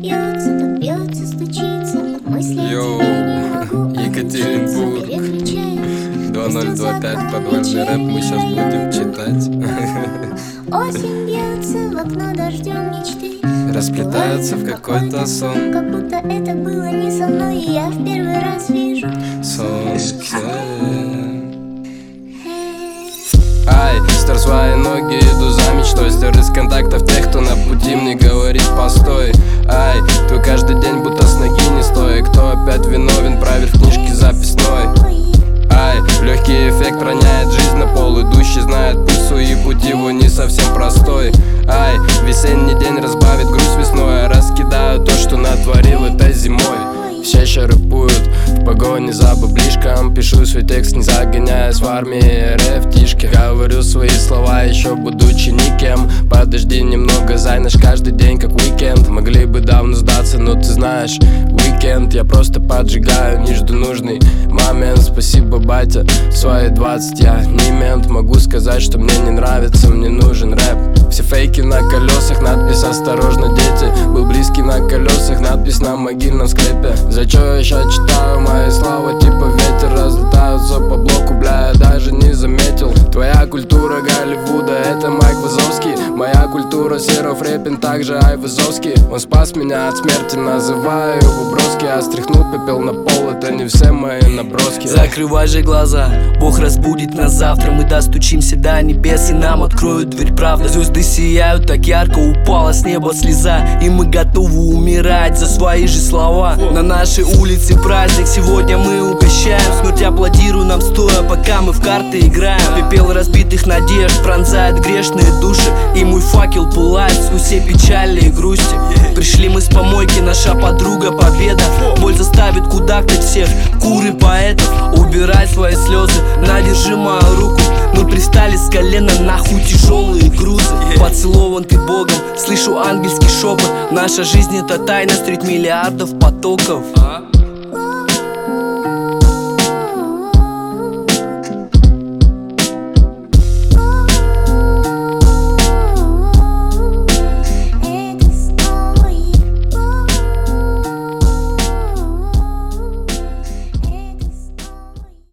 смеется, то бьется, стучится. Мысли о тебе не могу Екатеринбург, 2025, подвальный рэп мы сейчас будем читать. Осень бьется в окно дождем мечты, Расплетаются в какой-то сон. как будто это было не со мной, и я в первый раз вижу Солнце. Ай, стер свои ноги, иду за мечтой. Стер из контактов тех, кто на пути мне говорит постой. Ай, твой каждый день будто с ноги не стой. Кто опять виновен, правит в книжке записной. Ай, легкий эффект роняет жизнь на пол. Идущий знает пульсу и путь его не совсем простой. Ай, весенний день разбавит грусть весной. Я раскидаю то, что натворил этой зимой. Все еще рэпуют в погоне за баблишком. Пишу свой текст, не загоняясь в армии рэптишки. Говорю свои слова, еще будучи никем. Подожди немного, зайнешь каждый день как уикенд. Могли бы давно сдаться, но ты знаешь, уикенд. Я просто поджигаю, не жду нужный момент. Спасибо, батя, в свои 20 я не мент. Могу сказать, что мне не нравится, мне нужен рэп. Все фейки на колесах, надпись «Осторожно, дети». Был близкий на колесах, надпись на могильном склепе. За чё я ща читаю мои слова, типа ветер. Разлетаются по блоку, бля, я даже не заметил. Твоя культура Голливуда, это Майк Вазовский. Моя культура Серов Репин, также Айвазовский. Он спас меня от смерти, называю его броски. А стряхнул пепел на пол, это не все мои наброски. Закрывай же глаза, Бог разбудит нас завтра. Мы достучимся до небес и нам откроют дверь правды. Звезды сияют так ярко, упала с неба слеза, и мы готовы умирать за свои же слова. На нашей улице праздник, сегодня мы угощаем. Смерть аплодирует нам стоя, пока мы в карты играем. Пепел разбитых надежд пронзает грешные души, и мой факел пылает сквозь все печали и грусти. Пришли мы с помойки, наша подруга победа. Боль заставит кудахтать всех куры поэтов. Убирай свои слезы, надержи мою руку. Мы пристали с колена, нахуй тяжелые грузы. Поцелован ты Богом, слышу ангельский шепот. Наша жизнь это тайна, средь миллиардов потоков.